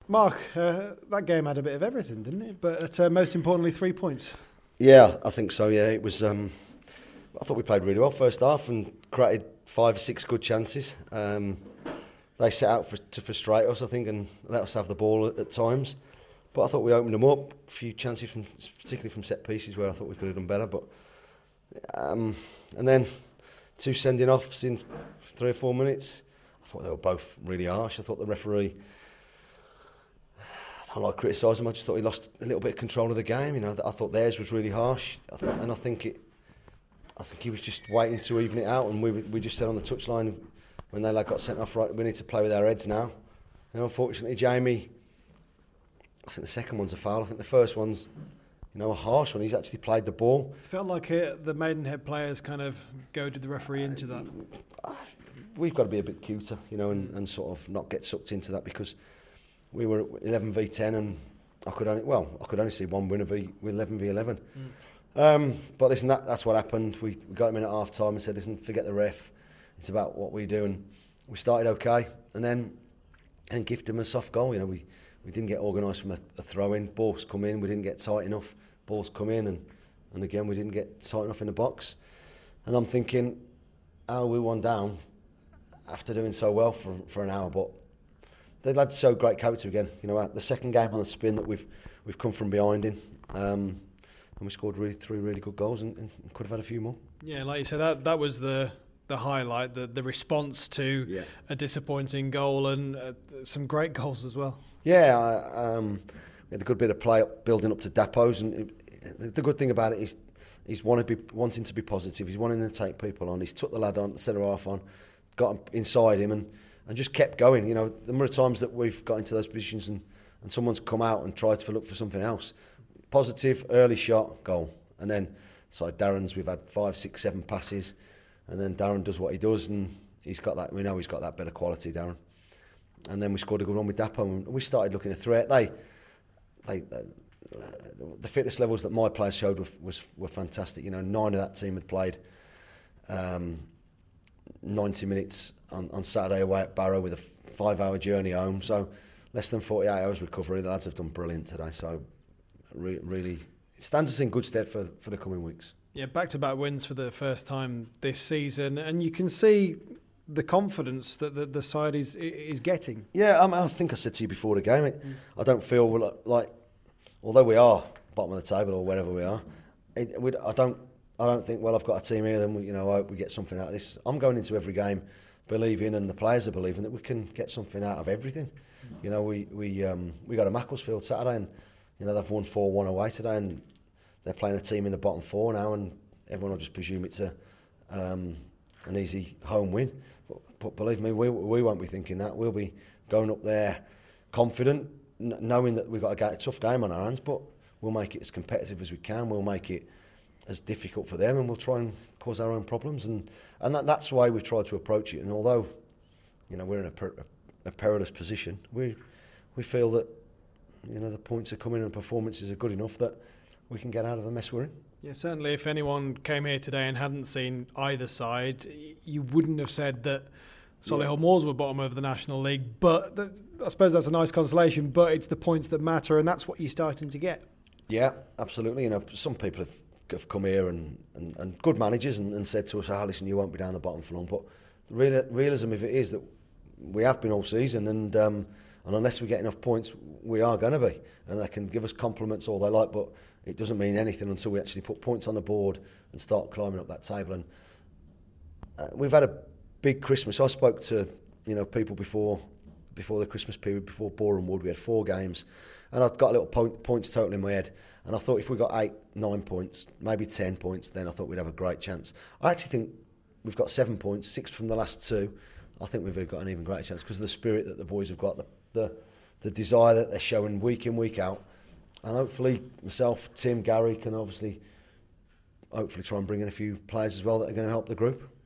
Mark, that game had a bit of everything, didn't it? But most importantly, 3 points. Yeah, I think so. Yeah, it was. I thought we played really well first half and created 5 or 6 good chances. They set out to frustrate us, I think, and let us have the ball at times. But I thought we opened them up. A few chances, particularly from set pieces, where I thought we could have done better. But and then 2 sending offs in 3 or 4 minutes. I thought they were both really harsh. I thought the referee, I don't like to criticise him. I just thought he lost a little bit of control of the game. You know, I thought theirs was really harsh, and I think he was just waiting to even it out. And we just said on the touchline when they got sent off, right, we need to play with our heads now. And unfortunately, Jamie, I think the second one's a foul. I think the first one's, a harsh one. He's actually played the ball. Felt like the Maidenhead players kind of goaded the referee into that. We've got to be a bit cuter, and sort of not get sucked into that, because we were 11 v 10 and I could only see one winner with 11 v 11. But listen, that's what happened. We got him in at half time and said, listen, forget the ref. It's about what we do. And we started okay and then gifted him a soft goal. We didn't get organised from a throw-in. Balls come in, we didn't get tight enough. Balls come in and again we didn't get tight enough in the box. And I'm thinking, how are we 1 down after doing so well for an hour? But the lads showed great character again. The second game on the spin that we've come from behind in, and we scored 3 really good goals and could have had a few more. Yeah, like you said, that was the highlight, the response to a disappointing goal and some great goals as well. Yeah, we had a good bit of play building up to Dapos, and the good thing about it is he's wanting to be positive. He's wanting to take people on. He's took the lad on, the centre half on, got him inside him, and just kept going. The number of times that we've got into those positions and someone's come out and tried to look for something else. Positive, early shot, goal. And then, Darren's, we've had 5, 6, 7 passes, and then Darren does what he does, and he's got that. We know he's got that better quality, Darren. And then we scored a good one with Dapo, and we started looking at threat. The fitness levels that my players showed were fantastic. 9 of that team had played 90 minutes on Saturday away at Barrow with a 5-hour journey home. So less than 48 hours recovery. The lads have done brilliant today. So really, it stands us in good stead for the coming weeks. Yeah, back-to-back wins for the first time this season, and you can see the confidence that the side is getting. Yeah, I think I said to you before the game, I don't feel like, although we are bottom of the table or wherever we are, I don't think, well, I've got a team here, then I hope we get something out of this. I'm going into every game believing, and the players are believing, that we can get something out of everything. We got a Macclesfield Saturday, and they've won 4-1 away today, and they're playing a team in the bottom 4 now, and everyone will just presume it's an easy home win. But believe me, we won't be thinking that. We'll be going up there confident, knowing that we've got a tough game on our hands, but we'll make it as competitive as we can. We'll make it as difficult for them, and we'll try and cause our own problems. And that's the way we've tried to approach it. And although we're in a perilous position, we feel that the points are coming and performances are good enough that we can get out of the mess we're in. Yeah, certainly if anyone came here today and hadn't seen either side, you wouldn't have said that Solihull Moors were bottom of the National League, but I suppose that's a nice consolation, but it's the points that matter, and that's what you're starting to get. Yeah, absolutely. Some people have come here and good managers and said to us, listen, you won't be down the bottom for long, but the realism of it is that we have been all season, and unless we get enough points, we are going to be. And they can give us compliments all they like, but it doesn't mean anything until we actually put points on the board and start climbing up that table. And we've had a big Christmas. I spoke to people before the Christmas period, before Boreham Wood. We had 4 games, and I've got a little points total in my head. And I thought if we got 8, 9 points, maybe 10 points, then I thought we'd have a great chance. I actually think we've got 7 points, 6 from the last 2. I think we've got an even greater chance because of the spirit that the boys have got, the desire that they're showing week in, week out. And hopefully myself, Tim, Gary can hopefully try and bring in a few players as well that are going to help the group.